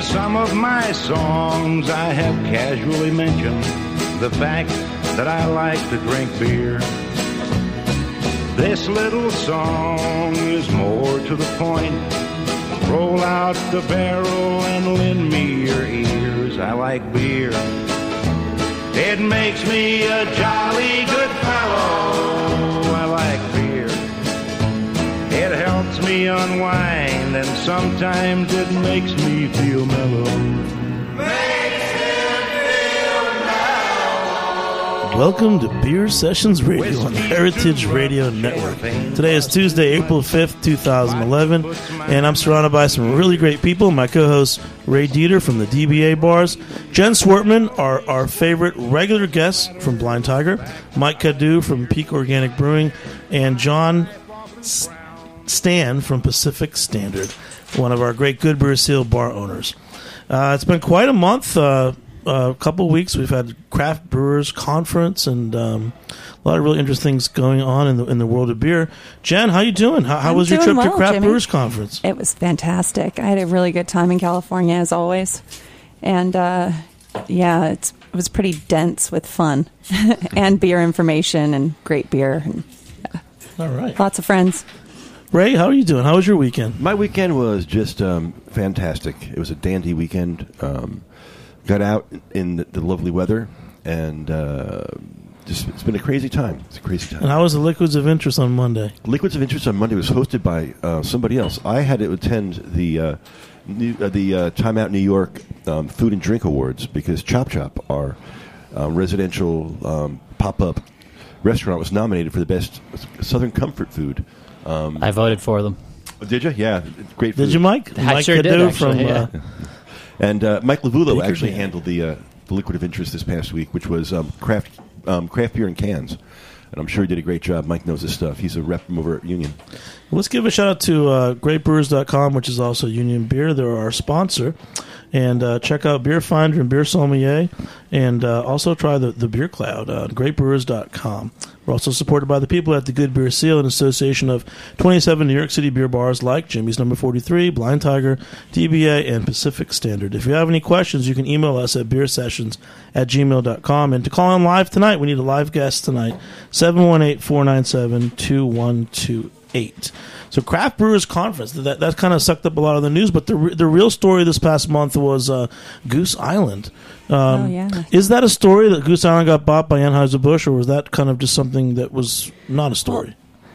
some of my songs I have casually mentioned the fact that I like to drink beer. This little song is more to the point. Roll out the barrel and lend me your ears. I like beer. It makes me a jolly good fellow. I like beer. It helps me unwind, and sometimes it makes me feel mellow. Welcome to Beer Sessions Radio on Heritage Radio Network. Today is Tuesday, April 5th, 2011, and I'm surrounded by some really great people. My co-host, Ray Dieter from the DBA Bars, Jen Swartman, our favorite regular guest from Blind Tiger, Mike Cadu from Peak Organic Brewing, and John Stan from Pacific Standard, one of our great Good Beer Seal bar owners. It's been quite a month. A couple of weeks we've had Craft Brewers Conference and a lot of really interesting things going on in the world of beer. Jen, how you doing? How was your trip to Craft Brewers Conference? It was fantastic. I had a really good time in California as always, and it was pretty dense with fun and beer information and great beer. And, all right, lots of friends. Ray, how are you doing? How was your weekend? My weekend was just fantastic. It was a dandy weekend. Got out in the lovely weather, and it's been a crazy time. It's a crazy time. And how was the Liquids of Interest on Monday? Liquids of Interest on Monday was hosted by somebody else. I had to attend the Time Out New York Food and Drink Awards because Chop Chop, our residential pop-up restaurant, was nominated for the best Southern comfort food. I voted for them. Did you? Yeah, great food. Did you, Mike? I sure did, actually, yeah. And Mike Lavulo actually handled the Liquid of Interest this past week, which was craft beer in cans. And I'm sure he did a great job. Mike knows his stuff. He's a rep from over at Union. Let's give a shout-out to greatbrewers.com, which is also Union Beer. They're our sponsor. And check out Beer Finder and Beer Sommelier. And also try the Beer Cloud on greatbrewers.com. We're also supported by the people at the Good Beer Seal, an association of 27 New York City beer bars like Jimmy's Number 43, Blind Tiger, DBA, and Pacific Standard. If you have any questions, you can email us at beersessions@gmail.com. And to call in live tonight, we need a live guest tonight, 718-497-2128. So Craft Brewers Conference, that kind of sucked up a lot of the news, but the real story this past month was Goose Island. Is that a story that Goose Island got bought by Anheuser-Busch, or was that kind of just something that was not a story?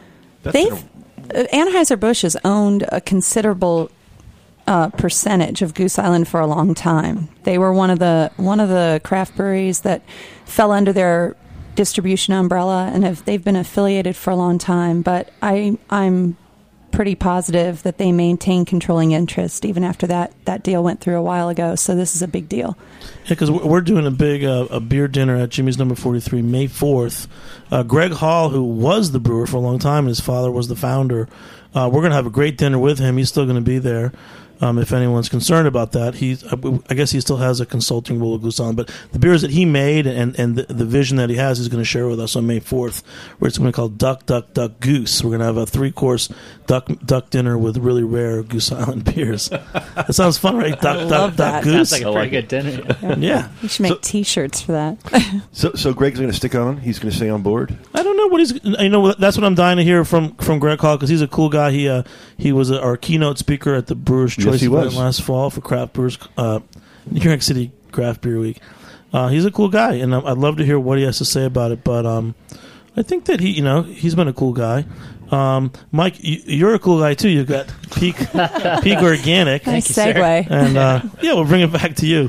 Anheuser-Busch has owned a considerable percentage of Goose Island for a long time. They were one of the craft breweries that fell under their distribution umbrella, and they've been affiliated for a long time. But I'm pretty positive that they maintain controlling interest even after that deal went through a while ago. So this is a big deal. Yeah, because we're doing a big a beer dinner at Jimmy's Number 43 May 4th. Greg Hall, who was the brewer for a long time, and his father was the founder, we're going to have a great dinner with him. He's still going to be there. If anyone's concerned about that, I guess he still has a consulting role with Goose Island. But the beers that he made and the vision that he has, he's going to share with us on May 4th, where it's going to be called Duck, Duck, Duck, Goose. We're going to have a 3-course duck dinner with really rare Goose Island beers. That sounds fun, right? Duck, Duck, Duck, Goose. Sounds like a pretty good dinner. Yeah. We should make T-shirts for that. So Greg's going to stick on? He's going to stay on board? I don't know what he's. That's what I'm dying to hear from Greg Hall, because he's a cool guy. He was our keynote speaker at the Brewers Choice event last fall for Craft Brewers, New York City Craft Beer Week. He's a cool guy, and I'd love to hear what he has to say about it. But I think that he's been a cool guy. Mike, you're a cool guy too. You've got Peak Organic. Nice segue. And we'll bring it back to you.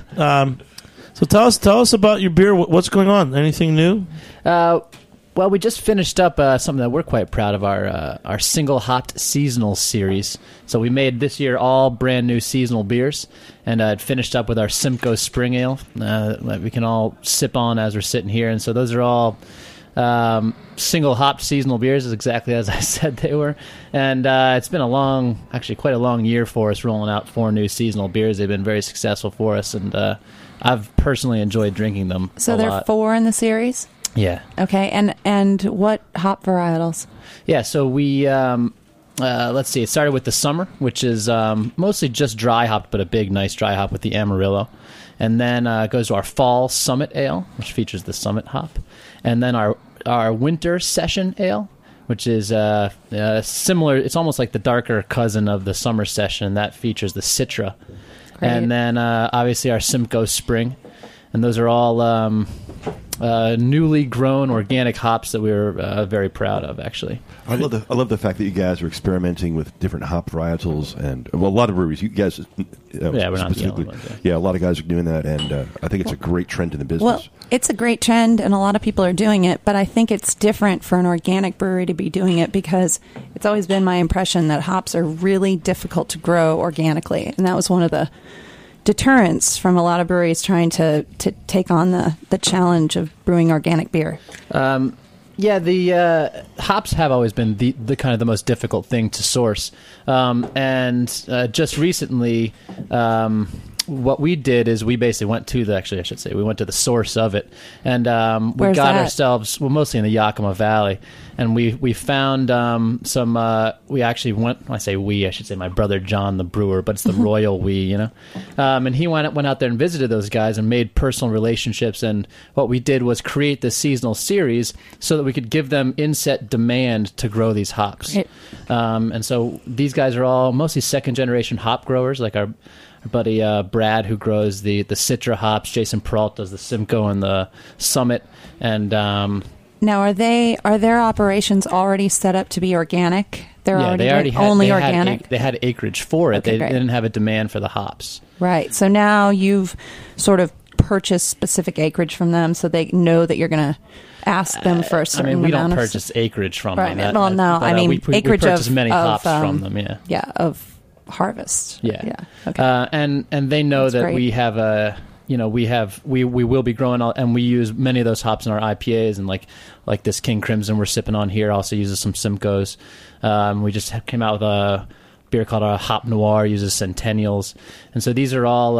So tell us about your beer. What's going on? Anything new? Well, we just finished up something that we're quite proud of, our single hopped seasonal series. So we made this year all brand new seasonal beers, and it finished up with our Simcoe Spring Ale that we can all sip on as we're sitting here. And so those are all single hopped seasonal beers, exactly as I said they were. And it's been quite a long year for us, rolling out 4 new seasonal beers. They've been very successful for us, and I've personally enjoyed drinking them. So there are 4 in the series? Yeah. Okay, and what hop varietals? Yeah, so we let's see. It started with the summer, which is mostly just dry hopped, but a big, nice dry hop with the Amarillo. And then it goes to our fall Summit Ale, which features the Summit hop. And then our winter Session Ale, which is similar. It's almost like the darker cousin of the summer Session. That features the Citra. Great. And then obviously our Simcoe Spring. And those are all newly grown organic hops that we were very proud of, actually. I love the fact that you guys are experimenting with different hop varietals, and a lot of breweries. You guys, we're not the only ones, a lot of guys are doing that, and I think it's a great trend in the business. Well, it's a great trend, and a lot of people are doing it, but I think it's different for an organic brewery to be doing it because it's always been my impression that hops are really difficult to grow organically, and that was one of the deterrents from a lot of breweries trying to take on the challenge of brewing organic beer. The hops have always been the kind of the most difficult thing to source. And just recently, what we did is we basically went to we went to the source of it. And we Where's got that? ourselves, mostly in the Yakima Valley. And we found we actually went, I should say my brother John, the brewer, but it's the royal we, and he went out there and visited those guys and made personal relationships. And what we did was create this seasonal series so that we could give them inset demand to grow these hops. Right. And so these guys are all mostly second generation hop growers, like our buddy Brad, who grows the Citra hops. Jason Peralt does the Simcoe and the Summit. And Now, are their operations already set up to be organic? They're they already had only they organic. Had, they had acreage for it. Okay, They great. didn't have a demand for the hops. Right. So now you've sort of purchased specific acreage from them, so they know that you're going to ask them for a certain we amount don't of purchase acreage from Right. them. Well, no, but, I mean we acreage purchase of many of, hops from them. Yeah. Yeah, of harvest. Yeah. Okay. And they know That's that great. we have we will be growing and we use many of those hops in our IPAs, and like this King Crimson we're sipping on here also uses some Simcoes. We just came out with a beer called a Hop Noir, uses Centennials, and so these are all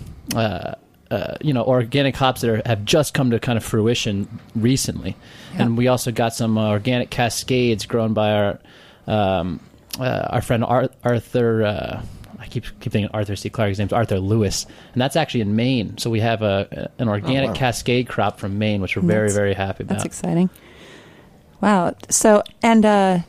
organic hops that have just come to kind of fruition recently. Yeah. And we also got some organic Cascades grown by our friend Arthur. I keep thinking Arthur C. Clarke. His name's Arthur Lewis, and that's actually in Maine. So we have an organic Cascade crop from Maine, which we're very, very happy about. That's exciting. Wow. So, and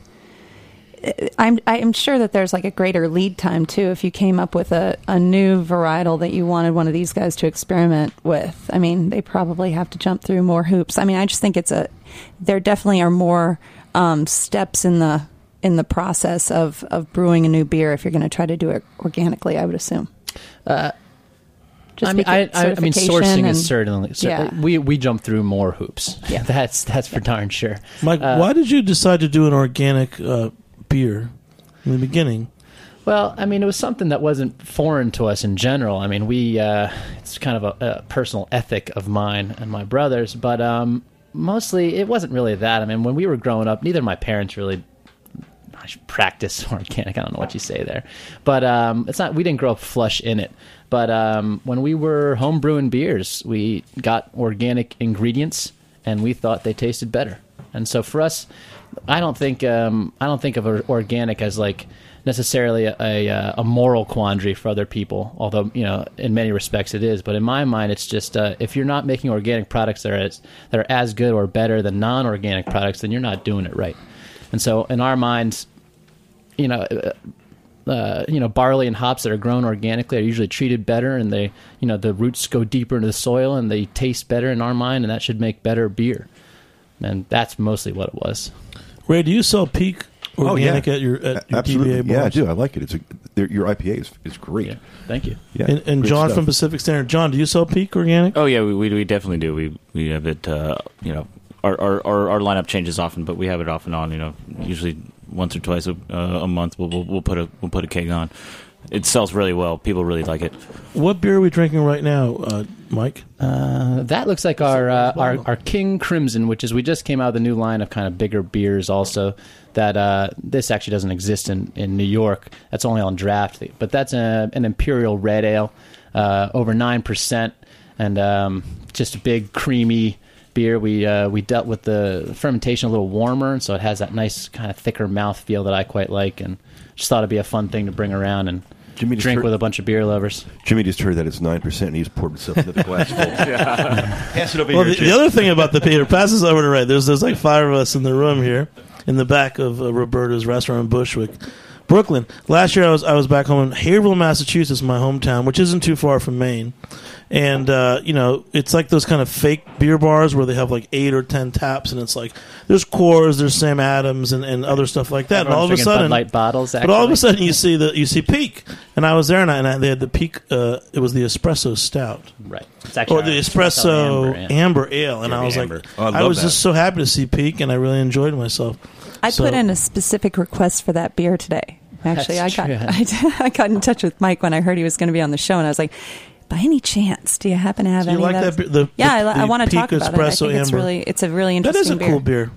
I'm sure that there's like a greater lead time too if you came up with a new varietal that you wanted one of these guys to experiment with. I mean, they probably have to jump through more hoops. I mean, I just think there definitely are more steps in the process of brewing a new beer if you're going to try to do it organically, I would assume. I mean, sourcing is certainly. Yeah. We jump through more hoops. Yeah. that's for darn sure. Mike, why did you decide to do an organic beer in the beginning? Well, I mean, it was something that wasn't foreign to us in general. I mean, it's kind of a personal ethic of mine and my brother's, but mostly it wasn't really that. I mean, when we were growing up, neither of my parents really practice organic. I don't know what you say there, but it's not. We didn't grow up flush in it. But when we were home brewing beers, we got organic ingredients, and we thought they tasted better. And so for us, I don't think of organic as like necessarily a moral quandary for other people. Although in many respects it is. But in my mind, it's just if you're not making organic products that are as good or better than non-organic products, then you're not doing it right. And so in our minds, barley and hops that are grown organically are usually treated better, and they, the roots go deeper into the soil and they taste better in our mind, and that should make better beer. And that's mostly what it was. Ray, do you sell Peak organic at your Absolutely. DBA bars? Yeah, I do. I like it. Your IPA is great. Yeah. Thank you. Yeah, And great John stuff. from Pacific Standard. John, do you sell Peak organic? Oh yeah, we definitely do. We have it. Our lineup changes often, but we have it off and on. Usually once or twice a month. We'll put a keg on. It sells really well. People really like it. What beer are we drinking right now, Mike? That looks like our King Crimson, which is we just came out with a new line of kind of bigger beers also. That this actually doesn't exist in New York. That's only on draft. But that's an Imperial Red Ale, over 9%, and just a big creamy beer. We dealt with the fermentation a little warmer, and so it has that nice kind of thicker mouthfeel that I quite like, and just thought it'd be a fun thing to bring around and drink with a bunch of beer lovers. Jimmy just heard that it's 9%, and he's poured himself another glass full. Pass it over Well, here, the other thing about the Peter, pass this over to Ray. There's like 5 of us in the room here in the back of Roberta's restaurant in Bushwick, Brooklyn. Last year I was back home in Haverhill, Massachusetts, my hometown, which isn't too far from Maine. And, it's like those kind of fake beer bars where they have like 8 or 10 taps, and it's like there's Coors, there's Sam Adams, and other stuff like that. Everyone's and all of a drinking sudden, Bud Light bottles, but all of a sudden you see Peak, and I was there, and they had the Peak. It was the espresso stout, right? It's actually or the espresso amber ale, and I was amber. like, Oh, I was that. just so happy to see Peak, and I really enjoyed myself. I So- put in a specific request for that beer today. Actually, That's true. I got in touch with Mike when I heard he was going to be on the show, and I was like, by any chance, do you happen to have Do you any like of that those? beer? I want to Peak talk about it. I espresso think amber. it's a really That interesting is a cool beer.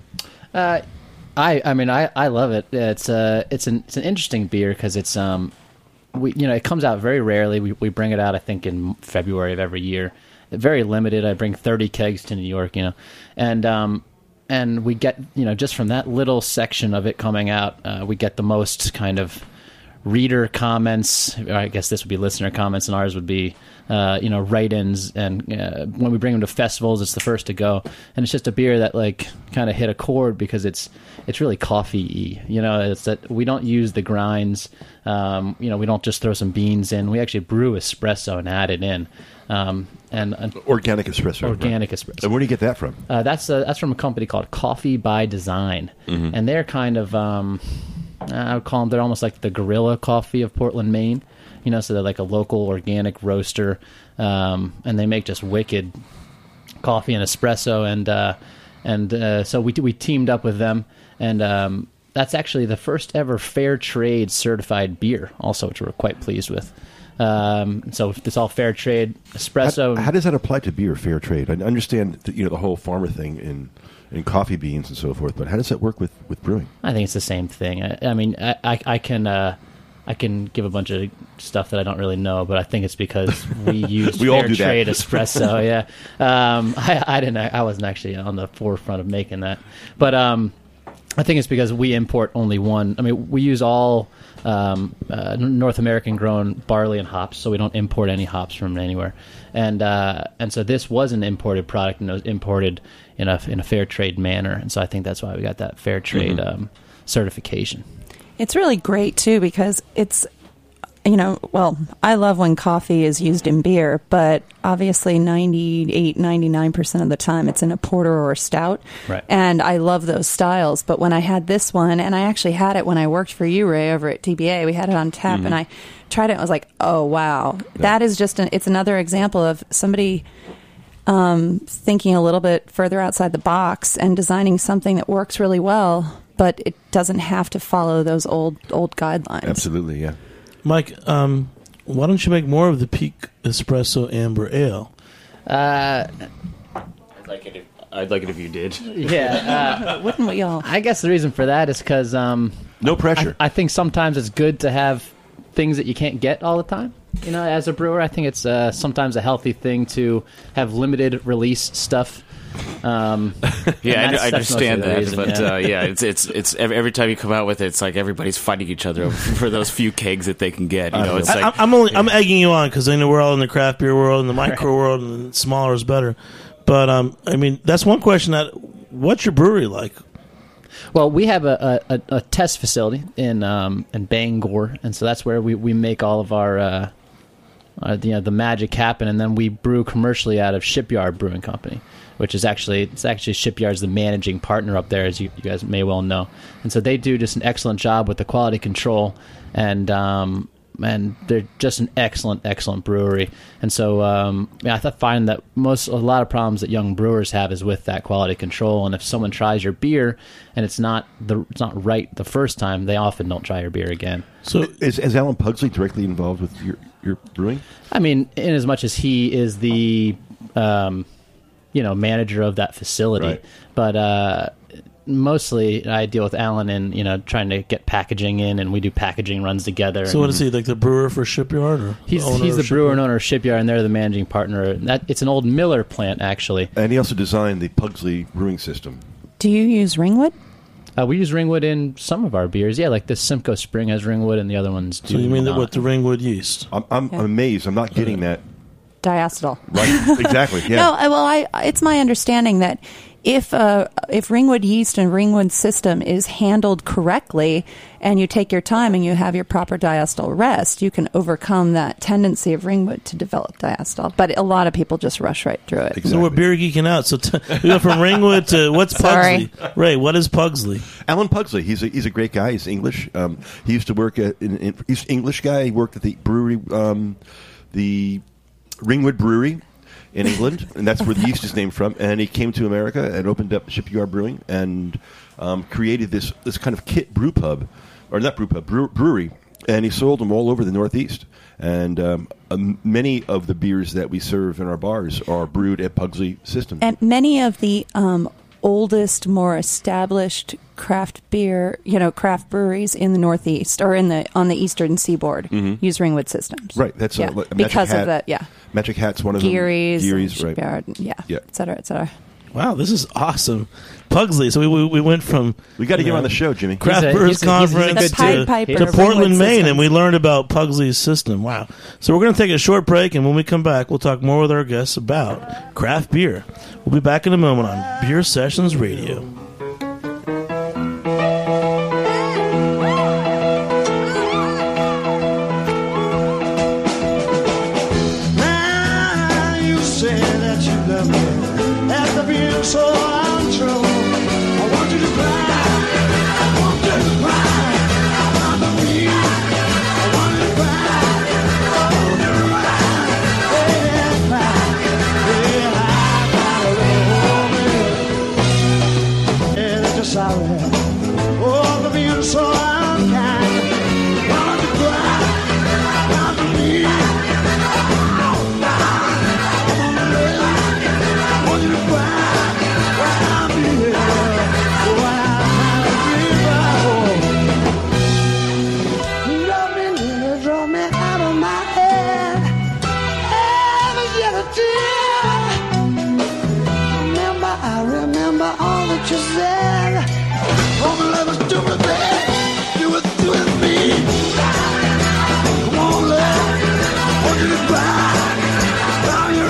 I love it. It's an interesting beer because it's it comes out very rarely. We bring it out I think in February of every year. Very limited. I bring 30 kegs to New York, and we get just from that little section of it coming out, we get the most kind of reader comments. I guess this would be listener comments, and ours would be write-ins. And when we bring them to festivals, it's the first to go. And it's just a beer that like kind of hit a chord because it's really coffee-y. It's that we don't use the grinds. We don't just throw some beans in. We actually brew espresso and add it in. And Organic espresso. organic right? espresso. And where do you get that from? That's from a company called Coffee by Design, and they're kind of I would call them, they're almost like the Guerrilla Coffee of Portland, Maine. So they're like a local organic roaster, and they make just wicked coffee and espresso, and so we teamed up with them, and that's actually the first ever fair trade certified beer, also, which we're quite pleased with. So it's all fair trade espresso. How does that apply to beer, fair trade? I understand the whole farmer thing in coffee beans and so forth, but how does that work with brewing? I think it's the same thing. I can give a bunch of stuff that I don't really know, but I think it's because we use We all fair do that. trade espresso. Yeah, I wasn't actually on the forefront of making that, but I think it's because we import only one. I mean, we use all North American grown barley and hops, so we don't import any hops from anywhere. And so this was an imported product, and it was imported in a fair trade manner. And so I think that's why we got that fair trade certification. It's really great too because it's I love when coffee is used in beer, but obviously 99% of the time it's in a porter or a stout. Right. And I love those styles. But when I had this one, and I actually had it when I worked for you, Ray, over at TBA, we had it on tap, and I tried it and I was like, oh, wow. Yeah. That is it's another example of somebody thinking a little bit further outside the box and designing something that works really well, but it doesn't have to follow those old guidelines. Absolutely, yeah. Mike, why don't you make more of the Peak Espresso Amber Ale? I'd like it if you did. Yeah. Wouldn't we all? I guess the reason for that is because No pressure. I think sometimes it's good to have things that you can't get all the time. As a brewer, I think it's sometimes a healthy thing to have limited release stuff. Yeah, I understand that, but it's every time you come out with it, it's like everybody's fighting each other for those few kegs that they can get. It's like I'm egging you on because I know we're all in the craft beer world and the micro world, and smaller is better. But that's one question. What's your brewery like? Well, we have a test facility in Bangor, and so that's where we make all of our the magic happen, and then we brew commercially out of Shipyard Brewing Company, which is actually Shipyard's the managing partner up there, as you guys may well know, and so they do just an excellent job with the quality control, and they're just an excellent brewery. And so I find that a lot of problems that young brewers have is with that quality control. And if someone tries your beer and it's not right the first time, they often don't try your beer again. So is Alan Pugsley directly involved with your brewing? I mean, in as much as he is the manager of that facility, right. But mostly I deal with Alan in trying to get packaging in, and we do packaging runs together. So what is he, like the brewer for Shipyard? Or He's the brewer and owner of Shipyard, and they're the managing partner. It's an old Miller plant, actually. And he also designed the Pugsley brewing system. Do you use Ringwood? We use Ringwood in some of our beers. Yeah, like the Simcoe Spring has Ringwood, and the other ones do. So you mean that not. with the Ringwood yeast? I'm amazed. I'm not getting that. Diacetyl. Right, exactly. Yeah. No, well, it's my understanding that if Ringwood yeast and Ringwood system is handled correctly, and you take your time and you have your proper diacetyl rest, you can overcome that tendency of Ringwood to develop diacetyl. But a lot of people just rush right through it. Exactly. So we're beer geeking out. So we go from Ringwood to what's Sorry. Pugsley? Ray, what is Pugsley? Alan Pugsley. He's a great guy. He's English. He used to work he's an English guy. He worked at the brewery, the Ringwood Brewery in England, and that's where the yeast is named from. And he came to America and opened up Shipyard Brewing and created this kind of kit brew pub, or not brew pub, brewery. And he sold them all over the Northeast. And many of the beers that we serve in our bars are brewed at Pugsley System. And many of the oldest, more established craft breweries in the Northeast or on the Eastern Seaboard use Ringwood systems. Right. That's because of the Magic Hat's one of Geary's, them. Geary's, right? Shipyard, et cetera, et cetera. Wow, this is awesome. Pugsley. So we went from We got to get him on the show, Jimmy. Craft Brewers Conference he's a good Piper to of Portland, Ringwood Maine, systems. and we learned about Pugsley's system. Wow. So we're going to take a short break, and when we come back, we'll talk more with our guests about craft beer. We'll be back in a moment on Beer Sessions Radio. So untrue. I want you to cry. I want you to cry. I want to be. I want you to cry. I want you to cry. Yeah, I gotta love me. Yeah, that's just sorry. Oh, for being so unkind. I want you to cry. I want to be. I want you to cry. All that you said, come on, let us do it, babe. Do it with me. Come on, love. I want you to cry. Now you're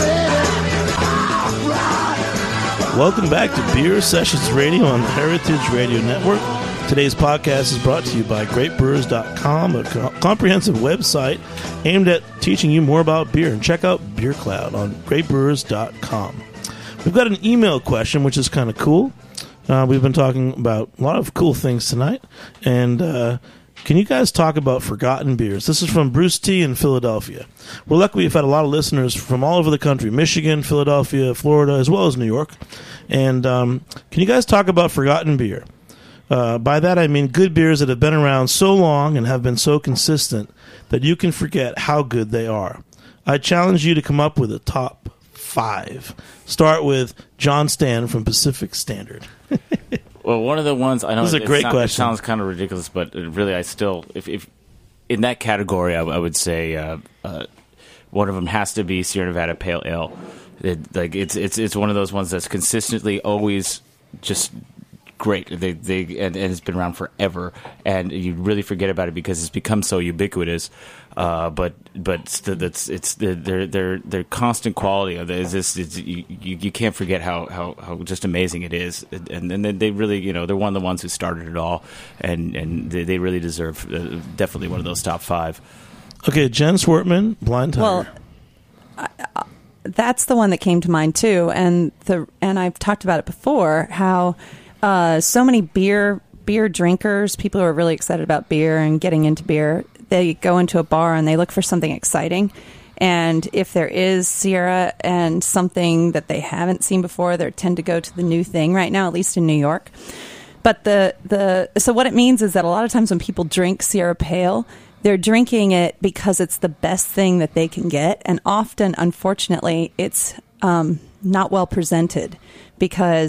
ready. Welcome back to Beer Sessions Radio on the Heritage Radio Network. Today's podcast is brought to you by GreatBrewers.com, a comprehensive website aimed at teaching you more about beer. And check out Beer Cloud on GreatBrewers.com. We've got an email question, which is kind of cool. We've been talking about a lot of cool things tonight. And can you guys talk about forgotten beers? This is from Bruce T. in Philadelphia. We're lucky we've had a lot of listeners from all over the country, Michigan, Philadelphia, Florida, as well as New York. And can you guys talk about forgotten beer? By that I mean good beers that have been around so long and have been so consistent that you can forget how good they are. I challenge you to come up with a top 5. Start with John Stan from Pacific Standard. Well, one of the ones I know This is a great question. It sounds kind of ridiculous, but really, I still, if in that category, I would say one of them has to be Sierra Nevada Pale Ale. It's one of those ones that's consistently always just great. And it's been around forever, and you really forget about it because it's become so ubiquitous. But it's their constant quality of this. You can't forget how just amazing it is, and then they really they're one of the ones who started it all, and they really deserve definitely one of those top 5. Okay, Jen Swartman, Blind Tiger. Well, that's the one that came to mind too, and I've talked about it before. How so many beer drinkers, people who are really excited about beer and getting into beer, they go into a bar and they look for something exciting. And if there is Sierra and something that they haven't seen before, they tend to go to the new thing right now, at least in New York. But so what it means is that a lot of times when people drink Sierra Pale, they're drinking it because it's the best thing that they can get. And often, unfortunately, it's not well presented because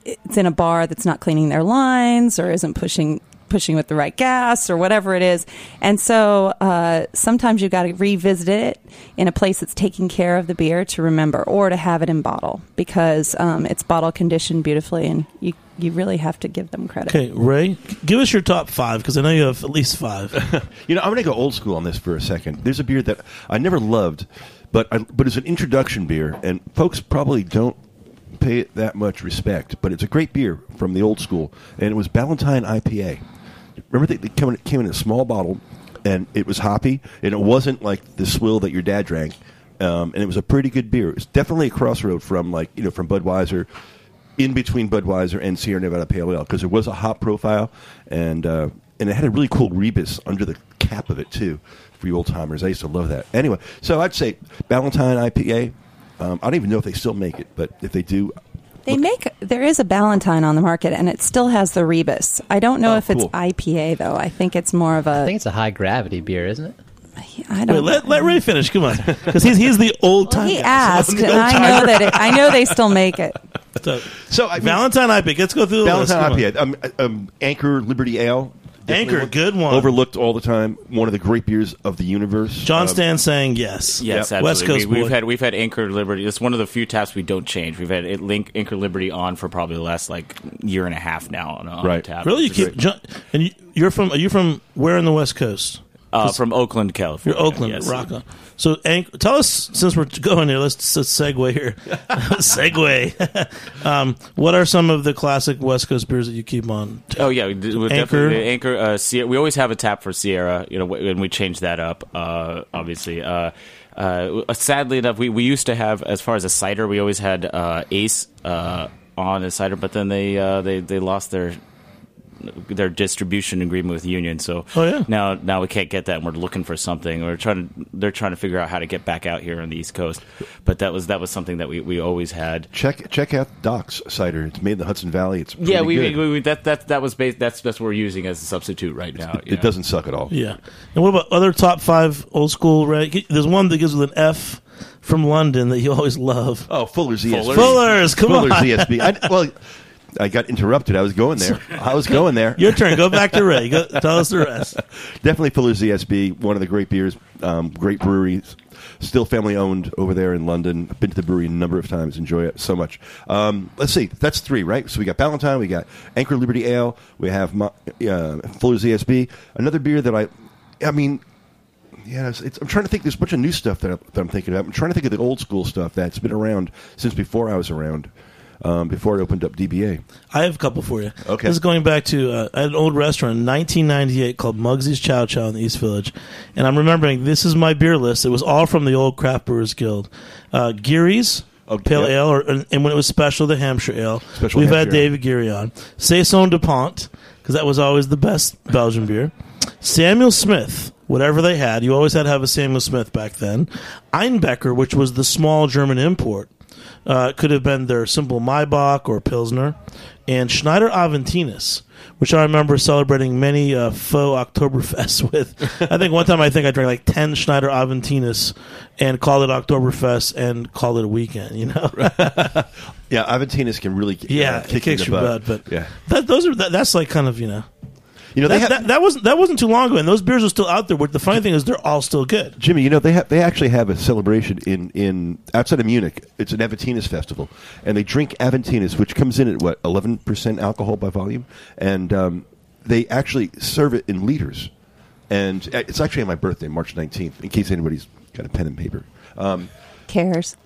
it's in a bar that's not cleaning their lines or isn't pushing with the right gas or whatever it is. And so sometimes you've got to revisit it in a place that's taking care of the beer to remember, or to have it in bottle, because it's bottle conditioned beautifully, and you really have to give them credit. Okay, Ray, give us your top 5, because I know you have at least 5. I'm going to go old school on this for a second. There's a beer that I never loved, but it's an introduction beer, and folks probably don't pay it that much respect, but it's a great beer from the old school, and it was Ballantine IPA. Remember, they came in a small bottle, and it was hoppy, and it wasn't like the swill that your dad drank, and it was a pretty good beer. It's definitely a crossroad from from Budweiser, in between Budweiser and Sierra Nevada Pale Ale, because there was a hop profile, and it had a really cool rebus under the cap of it too. For you old timers, I used to love that. Anyway, so I'd say Ballantine IPA. I don't even know if they still make it, but if they do. There is a Ballantine on the market, and it still has the rebus. I don't know if it's IPA, though. I think it's more of I think it's a high gravity beer, isn't it? I don't know. Let Ray finish. Come on, because he's the old time. He guy. asked, and I know they still make it. So Ballantine IPA. Let's go through the list. Ballantine IPA. Anchor Liberty Ale. Anchor, good one. Overlooked all the time. One of the great beers of the universe. John Stan saying yes. Yes, yep. absolutely. West Coast we've had Anchor Liberty. It's one of the few taps we don't change. We've had Anchor Liberty on for probably the last year and a half now on tap. Really, are you from where in the West Coast? From Oakland, California. You're Oakland, yes. Rocco. So tell us, since we're going here, let's segue here. Segue. What are some of the classic West Coast beers that you keep on? Oh yeah, we're Anchor. Definitely Anchor. Sierra, we always have a tap for Sierra, and we changed that up. Obviously, sadly enough, we used to have, as far as a cider, we always had Ace on a cider, but then they lost their distribution agreement with Union, so now we can't get that, and we're looking for something. They're trying to figure out how to get back out here on the East Coast, but that was something that we always had. Check out Doc's cider. It's made in the Hudson Valley. It's pretty good. That was based. That's what we're using as a substitute right now. It doesn't suck at all. Yeah. And what about other top 5 old school? Right? There's one that gives with an F from London that you always love. Oh, Fuller's ESB. Fuller's ESB. I got interrupted. I was going there. Your turn. Go back to Ray. Tell us the rest. Definitely Fuller's ESB, one of the great beers, great breweries, still family owned over there in London. I've been to the brewery a number of times. Enjoy it so much. Let's see. That's 3, right? So we got Ballantine, we got Anchor Liberty Ale, we have Fuller's ESB. Another beer that I'm trying to think. There's a bunch of new stuff that I'm thinking about. I'm trying to think of the old school stuff that's been around since before I was around. Before I opened up DBA. I have a couple for you. Okay. This is going back to I had an old restaurant in 1998 called Mugsy's Chow Chow in the East Village. And I'm remembering, this is my beer list. It was all from the old Craft Brewers Guild. Geary's Pale Ale, and when it was special, the Hampshire Ale. We've had David Geary on. Saison de Pont, because that was always the best Belgian beer. Samuel Smith, whatever they had. You always had to have a Samuel Smith back then. Einbecker, which was the small German import. Could have been their simple Maibach or Pilsner. And Schneider Aventinus, which I remember celebrating many faux Oktoberfest with. I think one time I drank like 10 Schneider Aventinus and called it Oktoberfest and called it a weekend, you know? Yeah, Aventinus can really kick kicks your butt. But yeah. That's like kind of, you know. You know, that wasn't too long ago, and those beers are still out there. The funny thing is, they're all still good. Jimmy, you know, they actually have a celebration in outside of Munich. It's an Aventinus festival, and they drink Aventinus, which comes in at 11% alcohol by volume, and they actually serve it in liters. And it's actually on my birthday, March 19th. In case anybody's got a pen and paper, cares.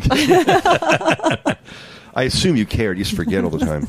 I assume you cared. You just forget all the time.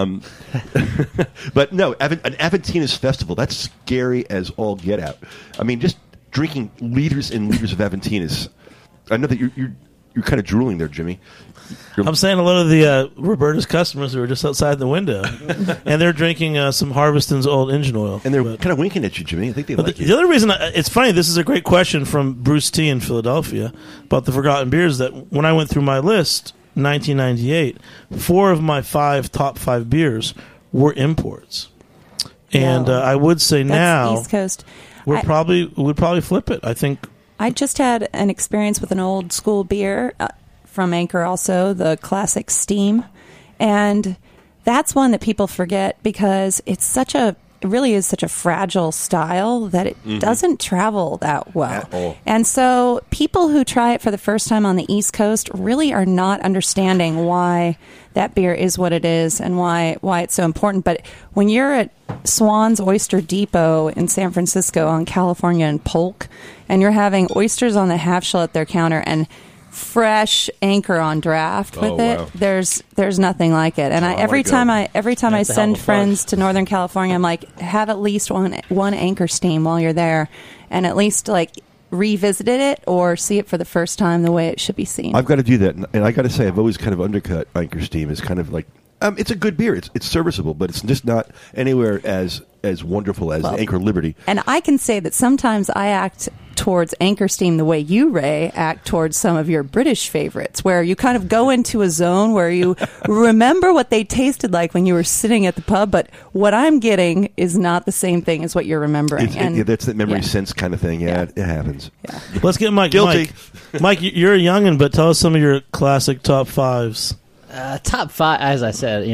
But no, an Aventinus festival, that's scary as all get out. I mean, just drinking liters and liters of Aventinus. I know that you're kind of drooling there, Jimmy. I'm saying a lot of the Roberta's customers who were just outside the window, and they're drinking some Harveston's old engine oil. And they're kind of winking at you, Jimmy. I think they like you. The other reason, it's funny, this is a great question from Bruce T. in Philadelphia about the forgotten beers, that when I went through my list, 1998, 4 of my top 5 beers were imports, and I would say now East Coast. we'd probably flip it. I think I just had an experience with an old school beer from Anchor, also the classic Steam, and that's one that people forget because it really is such a fragile style that it doesn't travel that well. At all. And so people who try it for the first time on the East Coast really are not understanding why that beer is what it is and why it's so important. But when you're at Swan's Oyster Depot in San Francisco on California and Polk, and you're having oysters on the half shell at their counter and fresh Anchor on draft with it. Wow. There's nothing like it. And every time I That's a hell send of a friends to Northern California, I'm like, have at least one Anchor steam while you're there, and at least like revisited it or see it for the first time the way it should be seen. I've got to do that, and I got to say, I've always kind of undercut Anchor Steam as kind of like it's a good beer. It's serviceable, but it's just not anywhere as wonderful as Anchor Liberty. And I can say that sometimes I act towards Anchor Steam the way you, Ray, act towards some of your British favorites, where you kind of go into a zone where you remember what they tasted like when you were sitting at the pub, but what I'm getting is not the same thing as what you're remembering. That's that memory sense kind of thing. Yeah, it happens. Yeah. Let's get Mike. Guilty. Mike, you're a youngin', but tell us some of your classic top fives. Top five, as I said,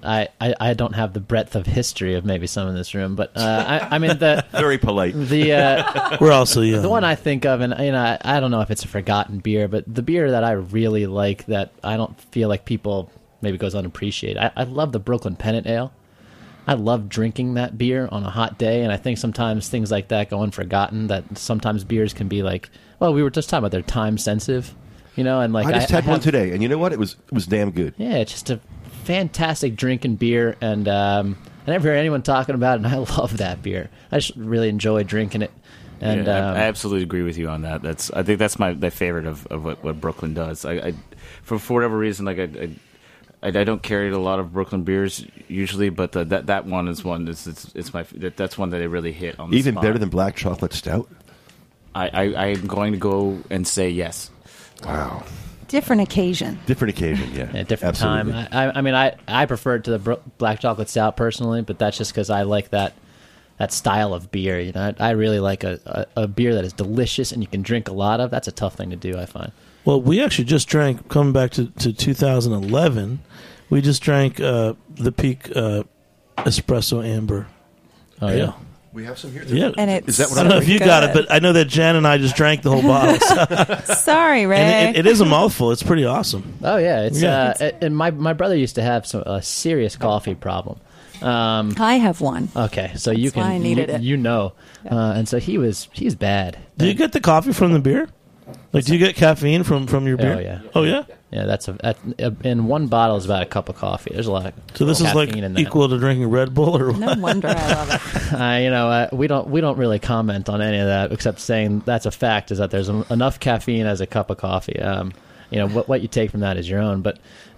I don't have the breadth of history of maybe some in this room, but I mean the Very polite. We're also young. the one I think of, and I don't know if it's a forgotten beer, but the beer that I really like that I don't feel like people maybe goes unappreciated. I love the Brooklyn Pennant Ale. I love drinking that beer on a hot day, and I think sometimes things like that go unforgotten. That sometimes beers can be like, well, we were just talking about they're time sensitive. And like I just had one today, and you know what? It was damn good. Yeah, it's just a fantastic drinking beer, and I never hear anyone talking about it, and I love that beer. I just really enjoy drinking it. And I absolutely agree with you on that. I think that's my favorite of what Brooklyn does. I for whatever reason, like I don't carry a lot of Brooklyn beers usually, but that one is one. That's one that I really hit on. Even the spot. better than Black Chocolate Stout. I'm going to go and say yes. Wow. Different occasion. Different occasion, yeah. a different Absolutely. time. I mean, I prefer it to the Black Chocolate Stout personally, but that's just because I like that style of beer. I really like a beer that is delicious and you can drink a lot of. That's a tough thing to do, I find. Well, we actually just drank, coming back to 2011, we just drank the Peak Espresso Amber. Oh, yeah. We have some here. Yeah. And it's Is that what I don't know if you got it, but I know that Jen and I just drank the whole bottle. So. Sorry, Ray. And it is a mouthful. It's pretty awesome. Oh, yeah. It's Yeah. and my brother used to have a serious coffee problem. I have one. Okay, so you That's why I can needed it. and so he's bad. Do you get the coffee from the beer? Like, do you get caffeine from your beer? Oh, yeah. Oh, yeah? Yeah, that's in one bottle is about a cup of coffee. There's a lot of So this is like caffeine in that. equal to drinking Red Bull or what? No wonder I love it. We don't really comment on any of that except saying that's a fact is that there's enough caffeine as a cup of coffee. What you take from that is your own, but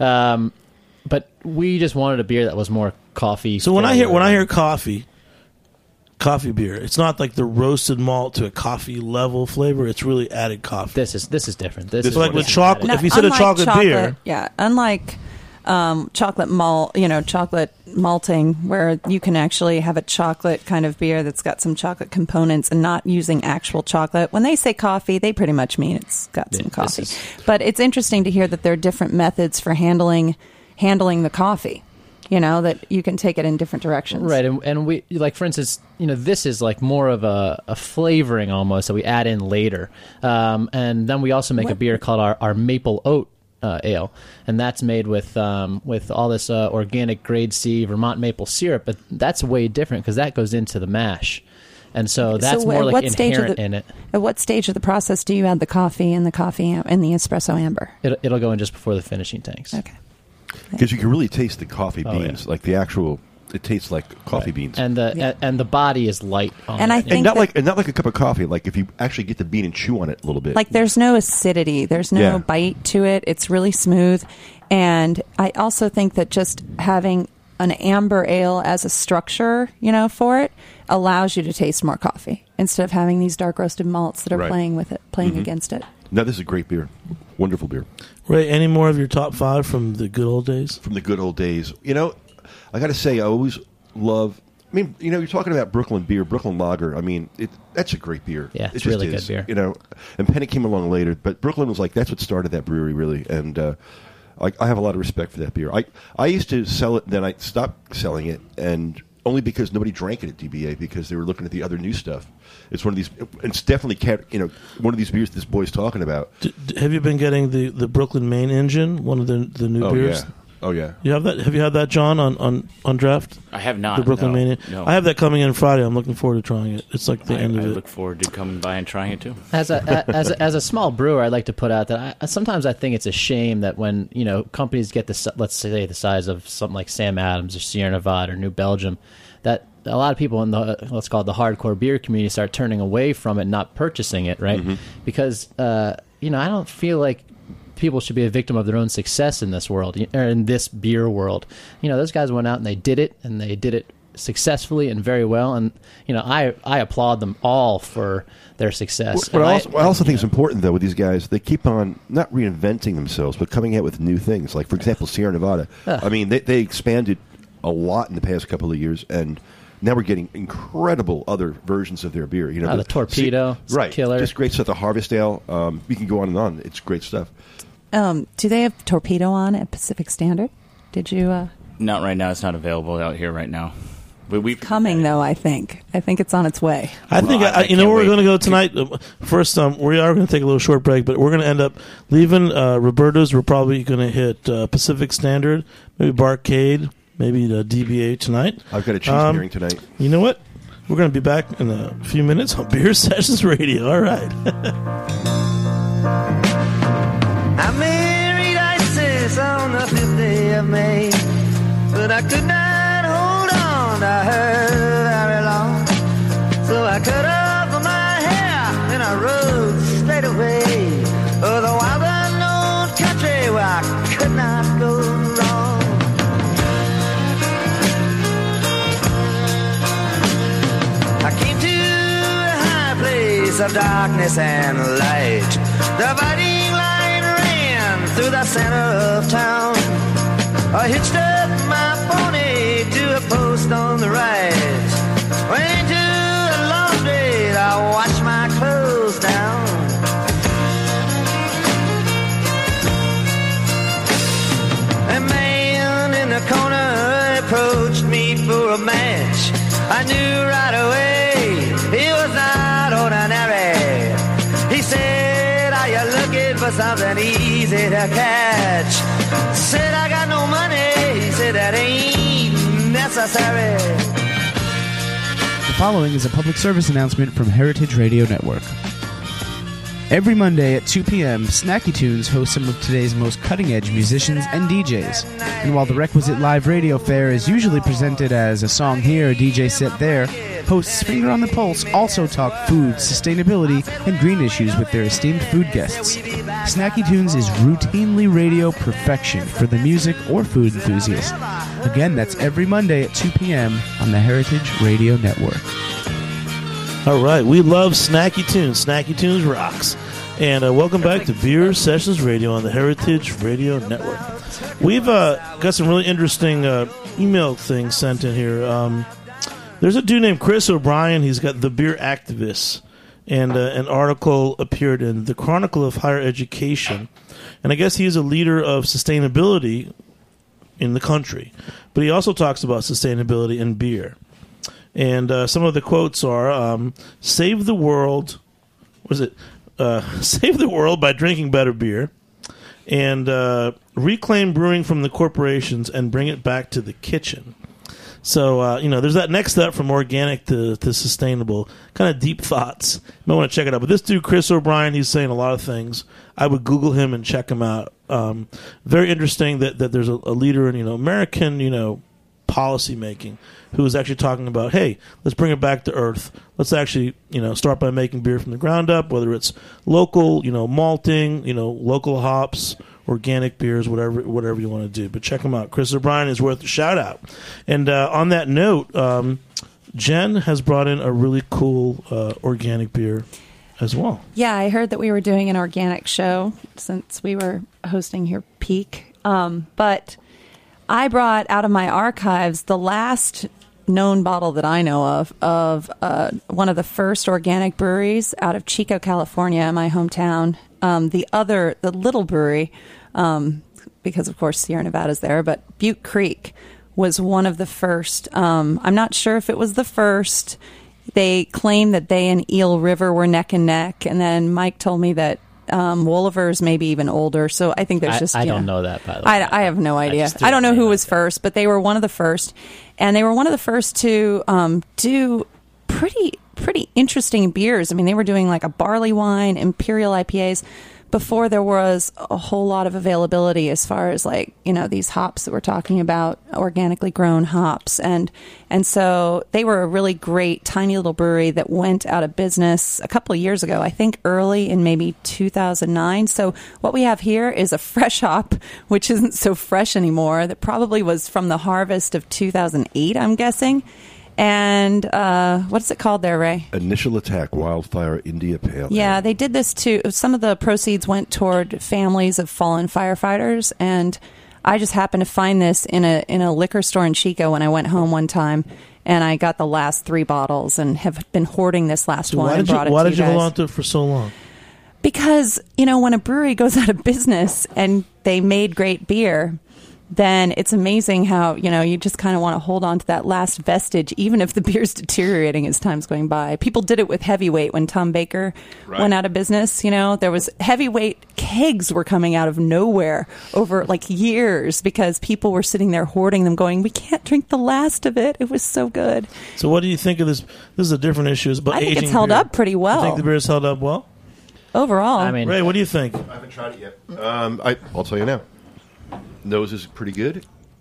we just wanted a beer that was more coffee. So when I hear coffee beer, it's not like the roasted malt to a coffee level flavor. It's really added coffee. this is different. This It's is like what with this is chocolate. added. If you said a unlike chocolate beer, yeah, unlike chocolate malt, chocolate malting, where you can actually have a chocolate kind of beer that's got some chocolate components and not using actual chocolate. When they say coffee, they pretty much mean it's got some coffee. But it's interesting to hear that there are different methods for handling the coffee. That you can take it in different directions. Right, and we, like, for instance, this is like more of a flavoring almost that we add in later. And then we also make a beer called our Maple Oat Ale, and that's made with all this organic grade C Vermont maple syrup, but that's way different because that goes into the mash. And so that's more like inherent in it. At what stage of the process do you add the coffee and the espresso amber? It'll go in just before the finishing tanks. Okay. Because you can really taste the coffee beans, yeah. like the actual. It tastes like coffee beans, and the body is light. On And it. I think and not like a cup of coffee. Like if you actually get the bean and chew on it a little bit. like there's no acidity, there's no bite to it. It's really smooth, and I also think that just having an amber ale as a structure, for it, allows you to taste more coffee instead of having these dark roasted malts that are Right. playing against it. No, this is a great beer, wonderful beer Ray, any more of your top five from the good old days? from the good old days. I got to say, I always love. I mean, you're talking about Brooklyn beer, Brooklyn Lager. I mean, that's a great beer. Yeah, it it's just really is, good beer. And Pennant came along later, but Brooklyn was like that's what started that brewery really. And I have a lot of respect for that beer. I used to sell it, then I stopped selling it, and only because nobody drank it at DBA because they were looking at the other new stuff. It's one of these. It's definitely one of these beers this boy's talking about. Have you been getting the Brooklyn Main Engine? One of the new beers. Yeah. Oh yeah. You have that? Have you had that, John, on draft? I have not. The Brooklyn no, Main. No. I have that coming in Friday. I'm looking forward to trying it. It's like the end of I it. look forward to coming by and trying it too. As a small brewer, I'd like to put out that sometimes I think it's a shame that when companies get let's say the size of something like Sam Adams or Sierra Nevada or New Belgium, that a lot of people in the let's call it the hardcore beer community start turning away from it, not purchasing it, right? Mm-hmm. Because I don't feel like people should be a victim of their own success in this world, or in this beer world. Those guys went out and they did it successfully and very well, and I applaud them all for their success. What I also think is important, though, with these guys, they keep on not reinventing themselves, but coming out with new things. Like, for example, Sierra Nevada. I mean, they expanded a lot in the past couple of years, and now we're getting incredible other versions of their beer. The Torpedo, right? Killer, just great stuff. The Harvest Ale. We can go on and on. It's great stuff. Do they have Torpedo on at Pacific Standard? Did you? Not right now. It's not available out here right now. But Coming though, I think it's on its way. I think where we're going to go tonight. First, we are going to take a little short break, but we're going to end up leaving Roberto's. We're probably going to hit Pacific Standard, maybe Barcade, maybe the DBA tonight. I've got a cheese hearing tonight. You know what? We're going to be back in a few minutes on Beer Sessions Radio. All right. I married ISIS on the 5th day of May, but I could not hold on to her very long. So I cut off my hair and I rode straight away. Oh, the wild unknown country where I could not go wrong. I came to a high place of darkness and light. The fighting line ran through the center of town. I hitched up my pony to a post on the right. Went into a laundry to wash my clothes down. A man in the corner approached me for a match. I knew right away he was not ordinary. He said, "Are you looking for something easy to catch?" Said, "I got no money." He said, "That ain't necessary." The following is a public service announcement from Heritage Radio Network. Every Monday at 2 p.m., Snacky Tunes hosts some of today's most cutting-edge musicians and DJs. And while the requisite live radio fare is usually presented as a song here, a DJ set there, hosts Finger on the Pulse also talk food, sustainability, and green issues with their esteemed food guests. Snacky Tunes is routinely radio perfection for the music or food enthusiast. Again, that's every Monday at 2 p.m. on the Heritage Radio Network. All right, we love Snacky Tunes. Snacky Tunes rocks. And welcome back to Beer Sessions Radio on the Heritage Radio Network. We've got some really interesting email things sent in here. There's a dude named Chris O'Brien. He's got The Beer Activists. And an article appeared in the Chronicle of Higher Education. And I guess he's a leader of sustainability in the country. But he also talks about sustainability in beer. And some of the quotes are, save the world, save the world by drinking better beer, and reclaim brewing from the corporations and bring it back to the kitchen. So, there's that next step from organic to sustainable, kind of deep thoughts. You might want to check it out. But this dude, Chris O'Brien, he's saying a lot of things. I would Google him and check him out. Very interesting that there's a leader in, American, policy making who is actually talking about, hey, let's bring it back to earth. Let's actually, start by making beer from the ground up, whether it's local, malting, local hops, organic beers, whatever you want to do. But check him out. Chris O'Brien is worth a shout out. And on that note, Jen has brought in a really cool organic beer as well. Yeah, I heard that we were doing an organic show since we were hosting here Peak. But I brought out of my archives the last known bottle that I know of one of the first organic breweries out of Chico, California, my hometown. The little brewery because of course Sierra Nevada's there, but Butte Creek was one of the first. I'm not sure if it was the first. They claim that they and Eel River were neck and neck, and then Mike told me that Wolliver's maybe even older. So I think there's just I don't know that, by the way. I have no idea. I don't know who was first, but they were one of the first, and they were one of the first to do pretty interesting beers. I mean, they were doing like a barley wine, imperial IPAs, before there was a whole lot of availability as far as like, you know, these hops that we're talking about, organically grown hops. And so they were a really great tiny little brewery that went out of business a couple of years ago, I think early in maybe 2009. So what we have here is a fresh hop, which isn't so fresh anymore, that probably was from the harvest of 2008, I'm guessing. And what's it called there, Ray? Initial Attack Wildfire India Pale Ale. Yeah, they did this too. Some of the proceeds went toward families of fallen firefighters, and I just happened to find this in a liquor store in Chico when I went home one time, and I got the last 3 bottles and have been hoarding this last one. Why did you hold on to it for so long? Because, you know, when a brewery goes out of business and they made great beer, then it's amazing how, you know, you just kind of want to hold on to that last vestige, even if the beer's deteriorating as time's going by. People did it with Heavyweight when Tom Baker went out of business. You know, there was Heavyweight kegs were coming out of nowhere over like years because people were sitting there hoarding them going, we can't drink the last of it. It was so good. So what do you think of this? This is a different issue. It's about I think aging it's held beer. up pretty well. You think the beer's held up well? Overall. I mean, Ray, what do you think? I haven't tried it yet. I'll tell you now. Nose is pretty good.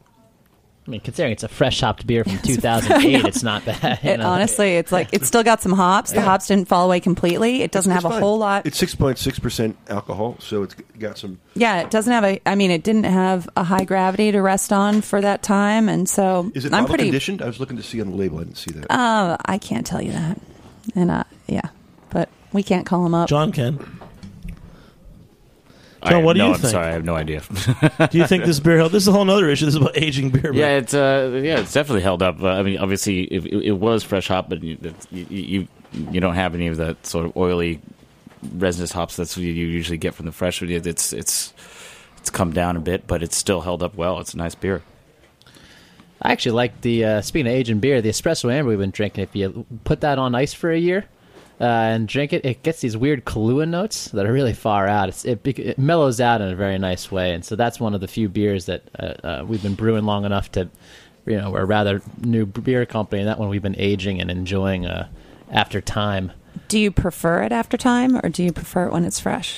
I mean, considering it's a fresh hopped beer from 2008, it's not bad. You know? Honestly, it's like it's still got some hops. The hops didn't fall away completely. It doesn't have a fine. whole lot. It's 6.6% alcohol, so it's got some. Yeah, it doesn't have it didn't have a high gravity to rest on for that time, and so Is it I'm bottle pretty. conditioned? I was looking to see on the label. I didn't see that. I can't tell you that, and yeah, but we can't call them up. John can. John, what do you I'm think? sorry, I have no idea. Do you think this beer held? This is a whole other issue. This is about aging beer. Yeah, it's definitely held up. I mean, obviously, it was fresh hop, but you don't have any of that sort of oily, resinous hops that's what you usually get from the fresh. It's come down a bit, but it's still held up well. It's a nice beer. I actually like the, speaking of aging beer, the Espresso Amber we've been drinking. If you put that on ice for a year and drink it, it gets these weird Kahlua notes that are really far out. It mellows out in a very nice way. And so that's one of the few beers that we've been brewing long enough to, you know, we're a rather new beer company, and that one we've been aging and enjoying after time. Do you prefer it after time, or do you prefer it when it's fresh?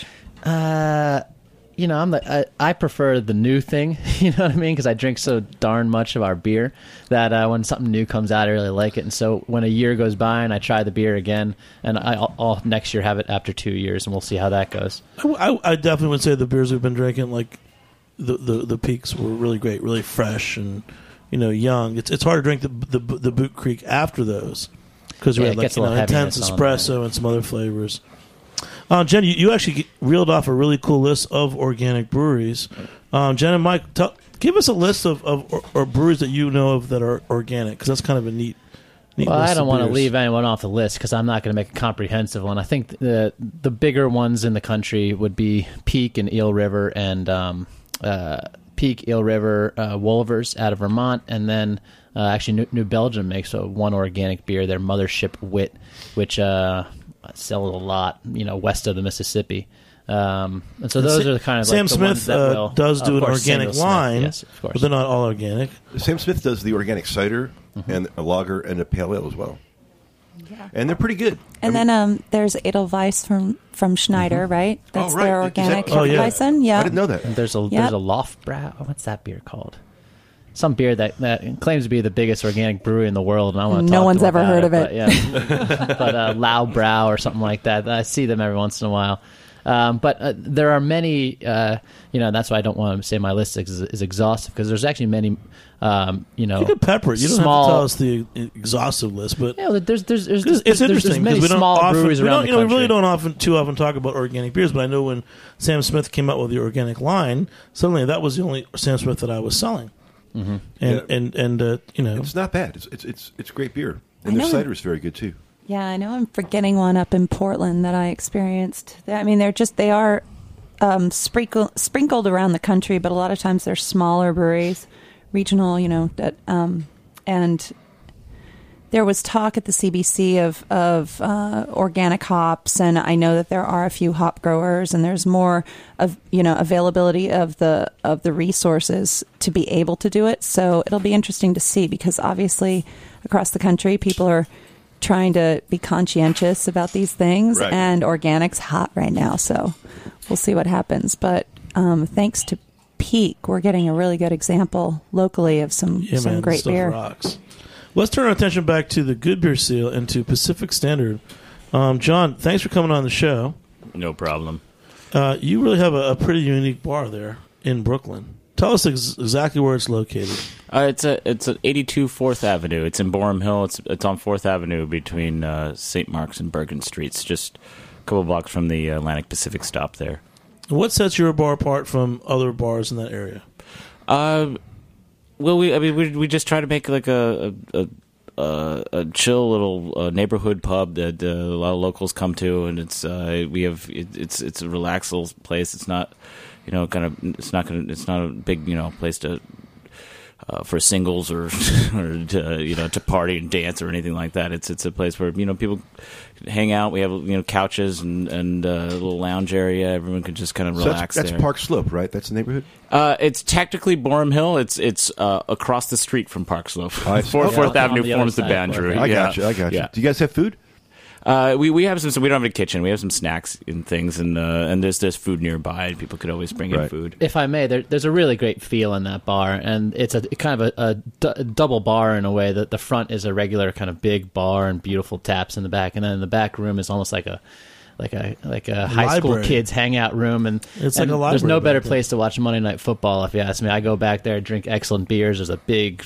You know, I prefer the new thing, you know what I mean? Because I drink so darn much of our beer that when something new comes out, I really like it. And so when a year goes by and I try the beer again, and I'll next year have it after 2 years, and we'll see how that goes. I definitely would say the beers we've been drinking, like the peaks, were really great, really fresh, and you know, young. It's hard to drink the Butte Creek after those because we had like, intense espresso and some other flavors. Jen, you actually reeled off a really cool list of organic breweries. Jen and Mike, give us a list of breweries that you know of that are organic, because that's kind of a neat well, list I don't want to beers. leave anyone off the list because I'm not going to make a comprehensive one. I think the bigger ones in the country would be Peak and Eel River, and Peak, Eel River, Wolliver's out of Vermont, and then actually New Belgium makes one organic beer, their Mothership Wit, which sell a lot, you know, west of the Mississippi. And so those are the kind of Sam like the Smith ones that will, does do an course, organic Samuel line, Smith, yes, of course. but they're not all organic. Sam Smith does the organic cider and a lager and a pale ale as well. Yeah. And they're pretty good. And then there's Edelweiss from Schneider, right? That's right. their Is organic that- Weizen. Yeah. I didn't know that. And there's a Lofbrau. What's that beer called? Some beer that claims to be the biggest organic brewery in the world, and I want to. No talk one's to them ever about heard of it. But, yeah, but Laubrow or something like that. I see them every once in a while. But there are many, you know, that's why I don't want to say my list is exhaustive, because there's actually many, you know, You could pepper it. You don't have to tell us the exhaustive list, but yeah, there's it's interesting many because we don't small often, breweries around the we country. really don't too often talk about organic beers. But I know when Sam Smith came out with the organic line, suddenly that was the only Sam Smith that I was selling. Mm-hmm. And you know, it's not bad. It's great beer, I and their know. cider is very good too. Yeah, I know I'm forgetting one up in Portland that I experienced. I mean, they are sprinkled around the country, but a lot of times they're smaller breweries, regional, that and there was talk at the CBC of organic hops, and I know that there are a few hop growers, and there's more of availability of the resources to be able to do it. So it'll be interesting to see, because obviously across the country people are trying to be conscientious about these things, right. And organic's hot right now, so we'll see what happens. But thanks to Peak, we're getting a really good example locally of some great stuff beer. Rocks. Let's turn our attention back to the Good Beer Seal and to Pacific Standard. John, thanks for coming on the show. No problem. You really have a pretty unique bar there in Brooklyn. Tell us exactly where it's located. It's at 82 4th Avenue. It's in Borum Hill. It's on 4th Avenue between St. Mark's and Bergen Streets, just a couple blocks from the Atlantic Pacific stop there. What sets your bar apart from other bars in that area? Well, we just try to make like a chill little neighborhood pub that a lot of locals come to, and it's a relaxed little place. It's not, it's not a big place to for singles or to party and dance or anything like that. It's a place where people hang out. We have couches and a little lounge area. Everyone can just kind of relax. That's there. Park Slope, right? That's the neighborhood. It's technically Borum Hill. It's across the street from Park Slope. Fourth Yeah, Avenue on the forms the other side. boundary. I got you. Yeah. Do you guys have food? We have some. So we don't have a kitchen. We have some snacks and things, and there's food nearby. People could always bring in Right. food. If I may, there's a really great feel in that bar, and it's a kind of a double bar in a way. That the front is a regular kind of big bar and beautiful taps in the back, and then the back room is almost like a high school Library. kids hangout room, and It's like a library There's no better back there. place to watch Monday Night Football, if you ask me. I go back there, drink excellent beers. There's a big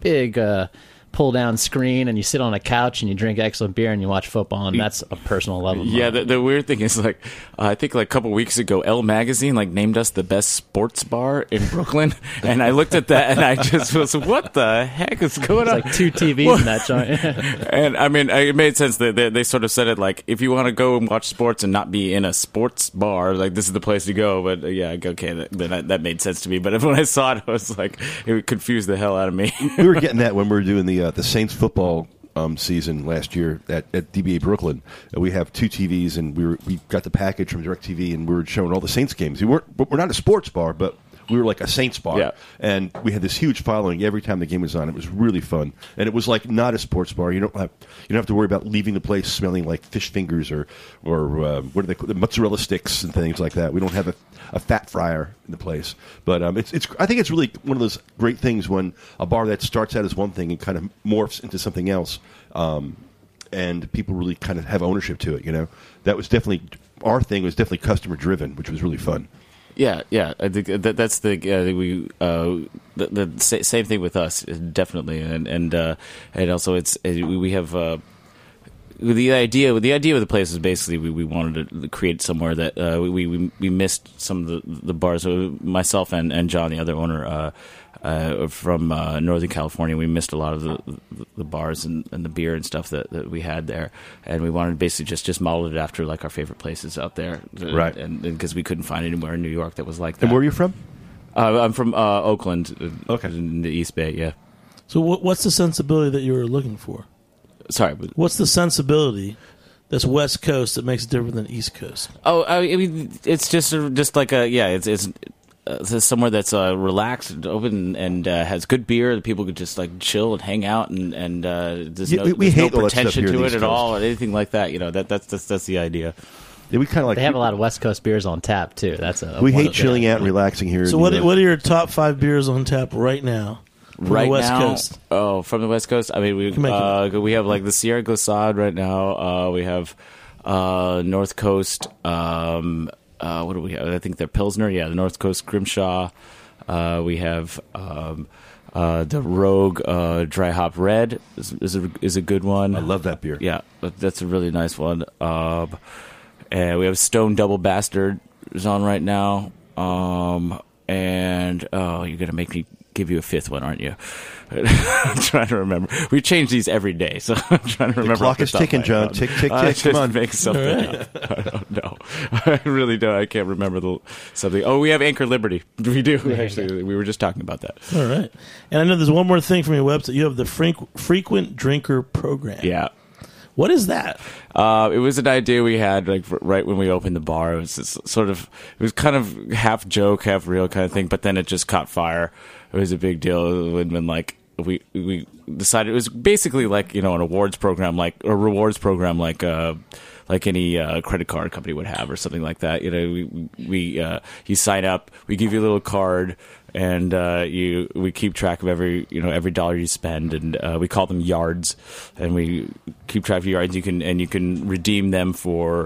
pull down screen, and you sit on a couch and you drink excellent beer and you watch football, and that's a personal love of mine. Yeah, the weird thing is, I think a couple weeks ago, Elle Magazine named us the best sports bar in Brooklyn, and I looked at that and I just was, what the heck is going on? It's like 2 TVs in that joint. And I mean, it made sense that they sort of said it if you want to go and watch sports and not be in a sports bar, this is the place to go. But yeah, okay, that made sense to me. But when I saw it, I was it confused the hell out of me. We were getting that when we were doing the Saints football season last year at DBA Brooklyn. We have 2 TVs, and we got the package from DirecTV, and we were showing all the Saints games. We're not a sports bar, but we were like a Saints bar. Yeah. And we had this huge following every time the game was on. It was really fun, and it was not a sports bar. You don't have to worry about leaving the place smelling like fish fingers or what do they call the mozzarella sticks and things like that. We don't have a fat fryer in the place, but I think it's really one of those great things when a bar that starts out as one thing and kind of morphs into something else, and people really kind of have ownership to it. That was definitely our thing. Was definitely customer driven, which was really fun. Yeah. I think that's the same thing with us, definitely, and also we have the idea of the place is basically we wanted to create somewhere that we missed some of the bars. So myself and John, the other owner, from Northern California, we missed a lot of the bars and the beer and stuff that we had there, and we wanted to basically just model it after our favorite places out there, Right? And because we couldn't find anywhere in New York that was like that. And where are you from? I'm from Oakland, Okay. in the East Bay. Yeah. So what's the sensibility that you were looking for? Sorry. But, What's the sensibility that's West Coast that makes it different than East Coast? I mean, it's just like it's somewhere that's relaxed and open and has good beer that people could just chill and hang out and there's we hate no all that stuff pretension here in to the it East at Coast. all or anything like that. That's the idea. Yeah, we kind of They have a lot of West Coast beers on tap too. We hate chilling out and relaxing here. So what are your top 5 beers on tap right now from Right the West now, Coast? Oh, from the West Coast. I mean, we have the Sierra Glissade right now. We have North Coast. What do we have? I think they're Pilsner. Yeah, the North Coast Grimshaw. We have the Rogue Dry Hop Red is a good one. I love that beer. Yeah, that's a really nice one. And we have Stone Double Bastard is on right now. And you're gonna make me give you a fifth one, aren't you? I'm trying to remember. We change these every day, so I'm trying to remember. The clock is ticking, John. Tick, tick, tick. Come on. Make something up. I don't know. I really don't. I can't remember something. Oh, we have Anchor Liberty. We do. Actually, we were just talking about that. All right. And I know there's one more thing from your website. You have the frequent drinker program. Yeah. What is that? It was an idea we had right when we opened the bar. It was kind of half joke, half real kind of thing. But then it just caught fire. It was a big deal when like we decided it was basically like an awards program, like a rewards program, like any credit card company would have or something like that. You sign up, we give you a little card. And we keep track of every dollar you spend, and we call them yards, and we keep track of yards. You can redeem them for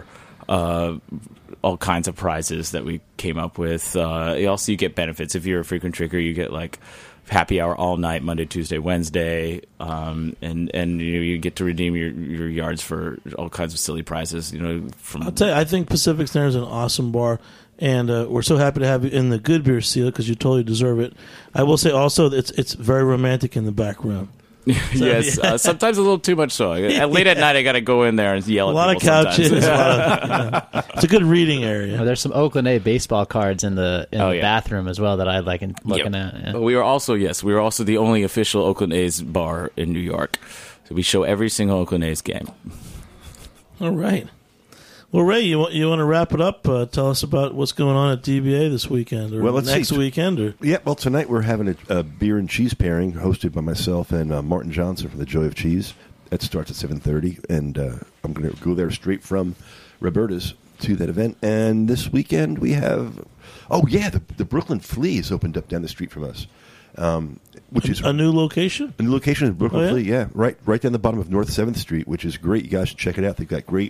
all kinds of prizes that we came up with. Also, you get benefits if you're a frequent drinker. You get like happy hour all night, Monday, Tuesday, Wednesday, and you get to redeem your yards for all kinds of silly prizes. I'll tell you, I think Pacific Standard is an awesome bar. And we're so happy to have you in the Good Beer Seal because you totally deserve it. I will say also it's very romantic in the back room. So, yes, yeah. Sometimes a little too much so. Late at night, I got to go in there and yell at people. A lot of couches. It's a good reading area. There's some Oakland A baseball cards in the bathroom as well that I like looking at. Yeah. But we are also the only official Oakland A's bar in New York. So we show every single Oakland A's game. All right. Well, Ray, you want to wrap it up? Tell us about what's going on at DBA this weekend or next weekend. Or yeah, well, tonight we're having a beer and cheese pairing hosted by myself and Martin Johnson from the Joy of Cheese. That starts at 7:30, and I'm going to go there straight from Roberta's to that event. And this weekend we have, the Brooklyn Flea is opened up down the street from us. Which is a new location? A new location is Brooklyn Flea, yeah. Right down the bottom of North 7th Street, which is great. You guys should check it out. They've got great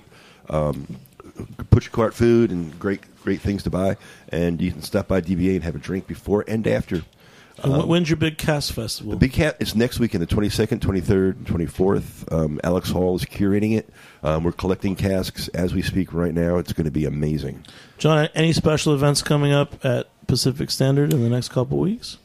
push cart food and great things to buy, and you can stop by DBA and have a drink before and after. When's your big cast festival? The big cast is next weekend, the 22nd, 23rd, and 24th. Alex Hall is curating it. We're collecting casks as we speak right now. It's going to be amazing. John, any special events coming up at Pacific Standard in the next couple weeks?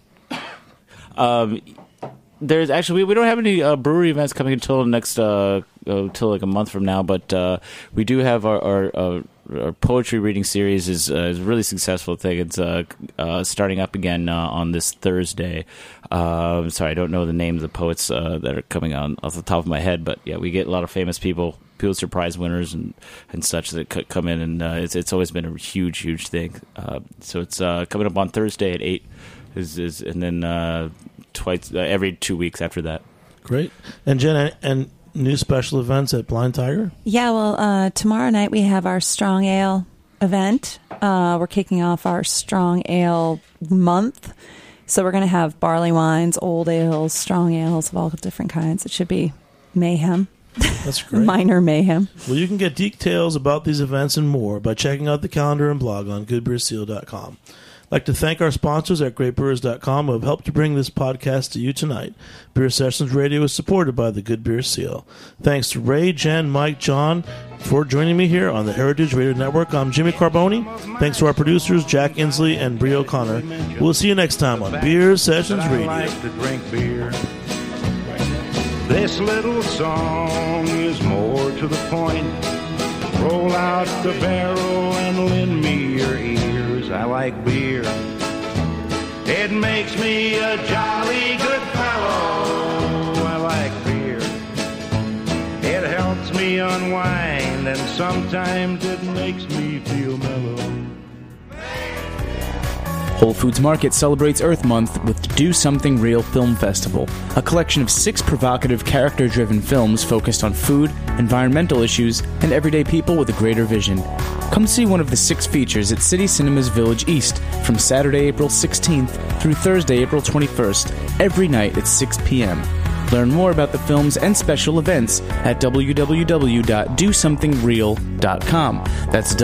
There's actually we don't have any brewery events coming until next till like a month from now, but we do have our poetry reading series is a really successful thing. It's starting up again on this Thursday. Sorry, I don't know the names of the poets that are coming on off the top of my head, but yeah, we get a lot of famous people, Pulitzer Prize winners and such that come in, and it's always been a huge thing. So it's coming up on Thursday at 8. And then twice every 2 weeks after that. Great. And Jen, and new special events at Blind Tiger? Yeah, well, tomorrow night we have our Strong Ale event. We're kicking off our Strong Ale month. So we're going to have barley wines, old ales, strong ales of all different kinds. It should be mayhem. That's great. Minor mayhem. Well, you can get details about these events and more by checking out the calendar and blog on goodbeerseal.com. I'd like to thank our sponsors at greatbrewers.com who have helped to bring this podcast to you tonight. Beer Sessions Radio is supported by the Good Beer Seal. Thanks to Ray, Jen, Mike, John for joining me here on the Heritage Radio Network. I'm Jimmy Carboni. Thanks to our producers, Jack Inslee and Brie O'Connor. We'll see you next time on Beer Sessions Radio. I like to drink beer. This little song is more to the point. Roll out the barrel and lend me your ears. I like beer. It makes me a jolly good fellow. I like beer. It helps me unwind, and sometimes it makes me feel mellow. Whole Foods Market celebrates Earth Month with the Do Something Real Film Festival, a collection of 6 provocative, character-driven films focused on food, environmental issues, and everyday people with a greater vision. Come see one of the 6 features at City Cinemas Village East from Saturday, April 16th through Thursday, April 21st, every night at 6 p.m. Learn more about the films and special events at www.dosomethingreal.com. That's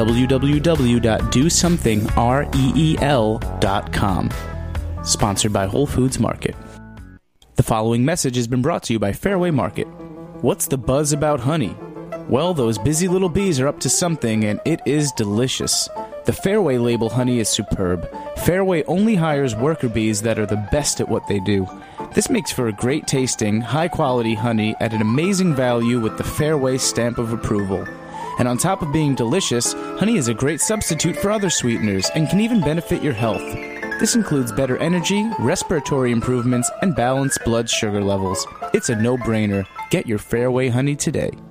www.dosomethingreal.com. Sponsored by Whole Foods Market. The following message has been brought to you by Fairway Market. What's the buzz about honey? Well, those busy little bees are up to something, and it is delicious. The Fairway label honey is superb. Fairway only hires worker bees that are the best at what they do. This makes for a great tasting, high-quality honey at an amazing value with the Fairway stamp of approval. And on top of being delicious, honey is a great substitute for other sweeteners and can even benefit your health. This includes better energy, respiratory improvements, and balanced blood sugar levels. It's a no-brainer. Get your Fairway honey today.